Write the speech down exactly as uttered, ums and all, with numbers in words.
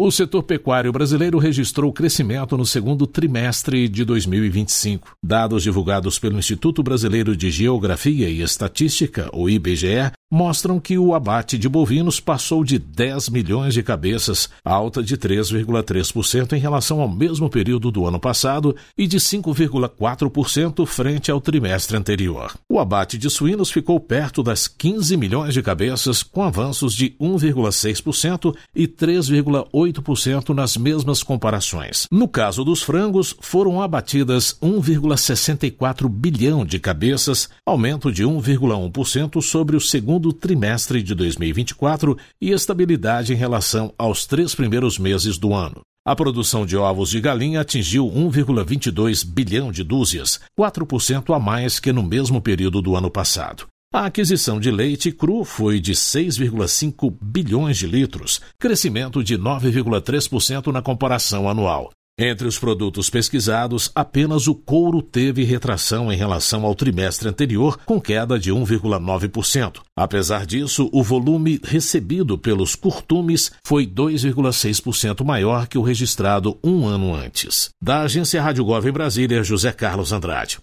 O setor pecuário brasileiro registrou crescimento no segundo trimestre de dois mil e vinte e cinco. Dados divulgados pelo Instituto Brasileiro de Geografia e Estatística, o I B G E, mostram que o abate de bovinos passou de dez milhões de cabeças, alta de três vírgula três por cento em relação ao mesmo período do ano passado e de cinco vírgula quatro por cento frente ao trimestre anterior. O abate de suínos ficou perto das quinze milhões de cabeças, com avanços de um vírgula seis por cento e três vírgula oito por cento nas mesmas comparações. No caso dos frangos, foram abatidas um vírgula sessenta e quatro bilhão de cabeças, aumento de um vírgula um por cento sobre o segundo trimestre de dois mil e vinte e quatro e estabilidade em relação aos três primeiros meses do ano. A produção de ovos de galinha atingiu um vírgula vinte e dois bilhão de dúzias, quatro por cento a mais que no mesmo período do ano passado. A aquisição de leite cru foi de seis vírgula cinco bilhões de litros, crescimento de nove vírgula três por cento na comparação anual. Entre os produtos pesquisados, apenas o couro teve retração em relação ao trimestre anterior, com queda de um vírgula nove por cento. Apesar disso, o volume recebido pelos curtumes foi dois vírgula seis por cento maior que o registrado um ano antes. Da Agência Rádio Gov em Brasília, José Carlos Andrade.